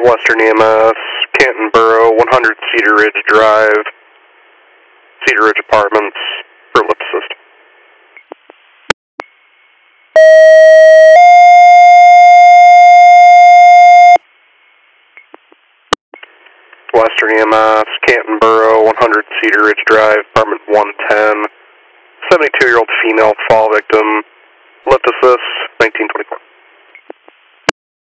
Western EMS, Canton Borough, 100 Cedar Ridge Drive, Cedar Ridge Apartments, for lift assist. Western EMS, Canton Borough, 100 Cedar Ridge Drive, apartment 110, 72-year-old female fall victim, lift assist, 1924.